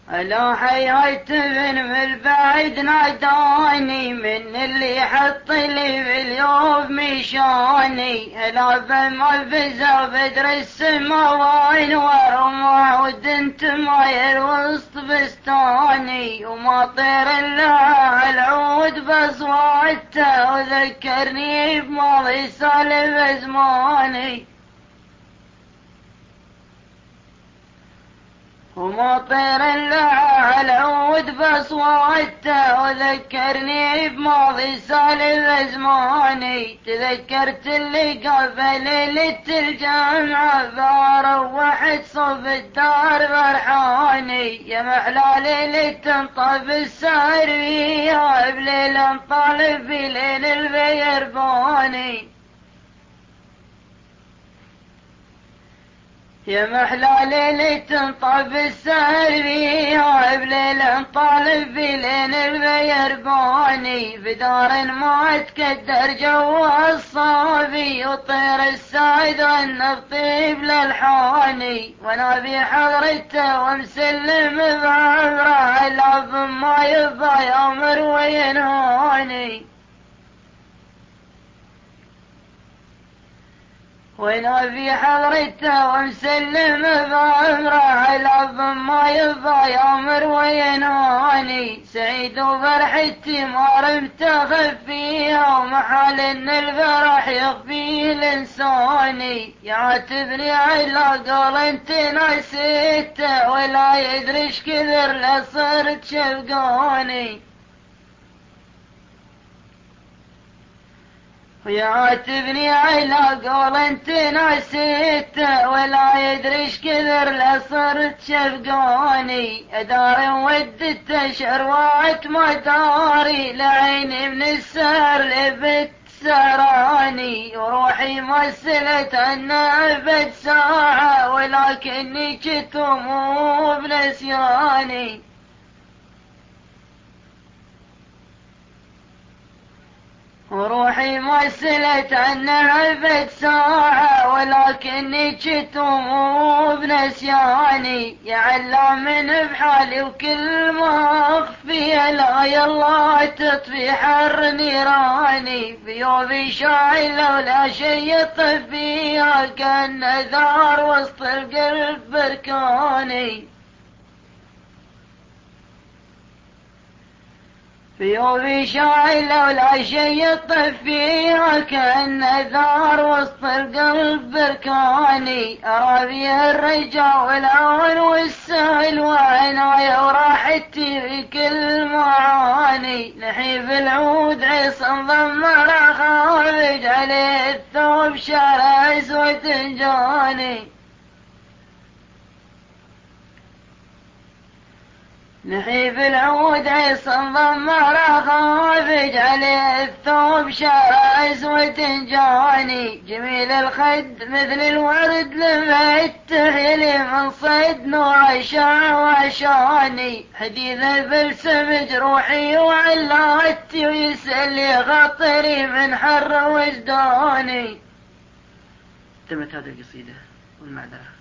ألا حياة من البعد ناداني، من اللي حط لي باليوم مشاني. ألا بما بزا بدر السماوين ورمى ودنت ماير وسط بستاني، وما طير الا على العود بصوته وذكرني بماضي سالف زماني. وما طير الا على العود بصوته وذكرني بماضي سالف زماني. تذكرت اللقاء بليلة الجامعة بروحت صوب الدار فرحاني. يا محلى ليلة طاب السهر فيها بليل طالب بليل البيرباني. يا محلى ليلة طاب السهر فيها بليل طالب بليل البيرباني. بدار ما تكدر جو الصافي وطير السعد والنبطيب للحاني. وانا بحضرته ومسلم بعمره لا ما يبا يامر وينهاني. وانا في حضرته ومسلم بأمره لب ما يبا يامر وينهاني. سعيد وفرحتي ما رمت اخفيها ومحال ان الفرح يخفيه الانساني. يعاتبني على قول انت نسيته ولا يدري ايش كثر لصرت شفقاني. ويعاتبني على قول انت نسيته ولا يدري ايش كثر لصرت شفقاني. ادار ودته شروات ما داري لعيني من السهر لبت سهراني. وروحي مسلت عنه ابد ساعة ولكني جت مو بنسياني. وروحي مسلت عنها البيت ساعة ولكني جت مو بنسياني. يا علام بحالي وكل ما اخفي لا يلا تطفي حر نيراني. بيوبي شاعل ولا شي يطفيها كان ثار وسط القلب بركاني. في يوم شاعل ولا شي يطفيها كأن ثار وسط القلب بركاني. أرى فيها الرجا والعون والسهل وعناية وراحتي في كل معاني. نحيف العود عصا ضمر خارج عليه الثوب شعر أسود جاني. نحيف العود عصا ضمر خافج عليه الثوب شعر اسود جاني. جميل الخد مثل الورد لفته لي من صيد نوع وعشاني. حديث الفلسف جروحي وعلاتي ويسأل خاطري من حر وجداني. تمت هذه القصيدة والمعذرة.